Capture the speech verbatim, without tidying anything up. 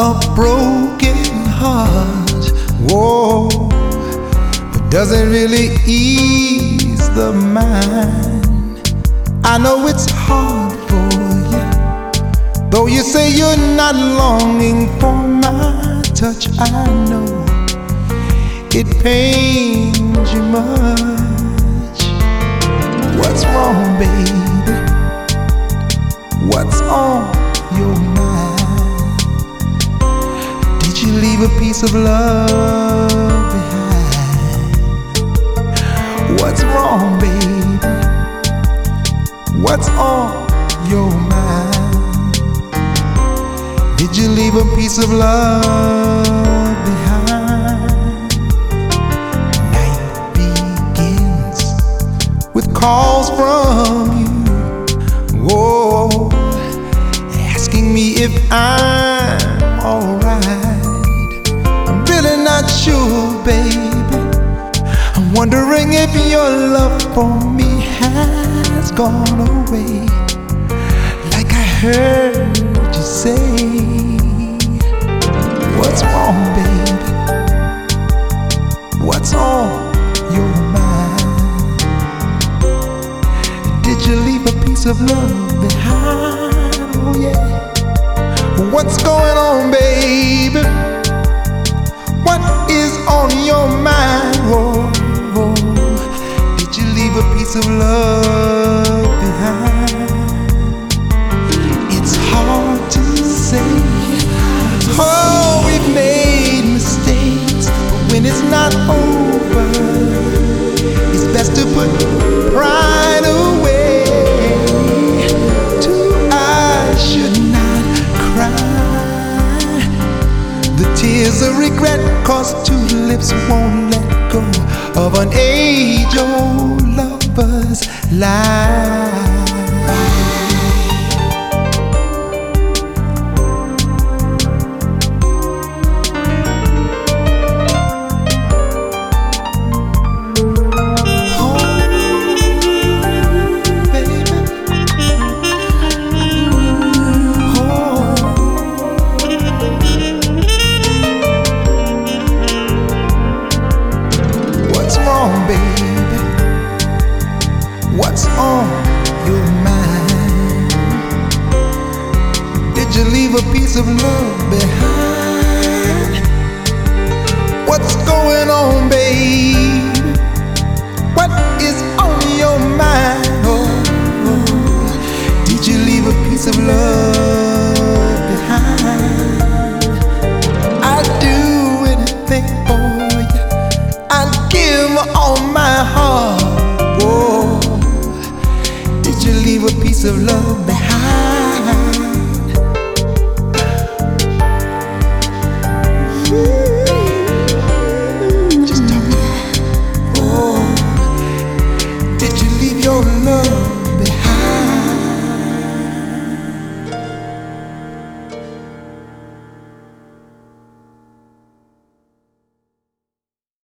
a broken heart. Whoa, but doesn't really ease the mind. I know it's hard for you, though you say you're not longing for my touch. I know it pains you much. What's wrong, baby? What's on your mind? Did you leave a piece of love behind? What's wrong, baby? What's on your mind? Did you leave a piece of love behind? Night begins with calls from you. Whoa, asking me if I'm alright. I'm really not sure, baby. I'm wondering if your love for me has gone away, like I heard you say. What's wrong, baby? What's on your mind? Did you leave a piece of love behind? Oh yeah. What's going on, baby? What is on your mind? Oh, oh. Did you leave a piece of love behind? It's hard to say. Oh, we've made mistakes, but when it's not over, it's best to put pride away. Two eyes should not cry the tears of regret, cause two lips won't let go of an age-old lover's lie. What's on your mind? Did you leave a piece of love behind? What's going on, babe? What is on your mind? Oh, oh. Did you leave a piece of love